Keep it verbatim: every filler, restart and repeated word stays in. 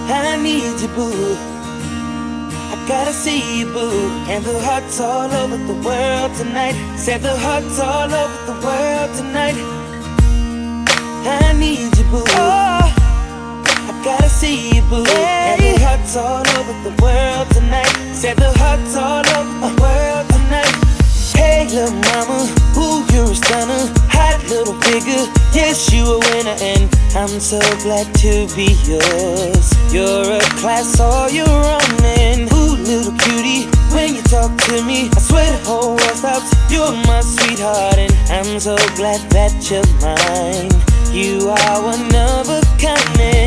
I need you, boo. I gotta see you, boo. And the hearts all over the world tonight. Said the hearts all over the world tonight. I need you, boo. Oh, I gotta see you, boo. Hey. And the hearts all over the world tonight. Said the hearts all over the world tonight. Hey, little mama, ooh, you're a stunner. Hot little figure, yes, you a winner. And I'm so glad to be yours. You're a class all your own. And ooh, little cutie, when you talk to me, I swear the whole world stops. You're my sweetheart, and I'm so glad that you're mine. You are one of a kind.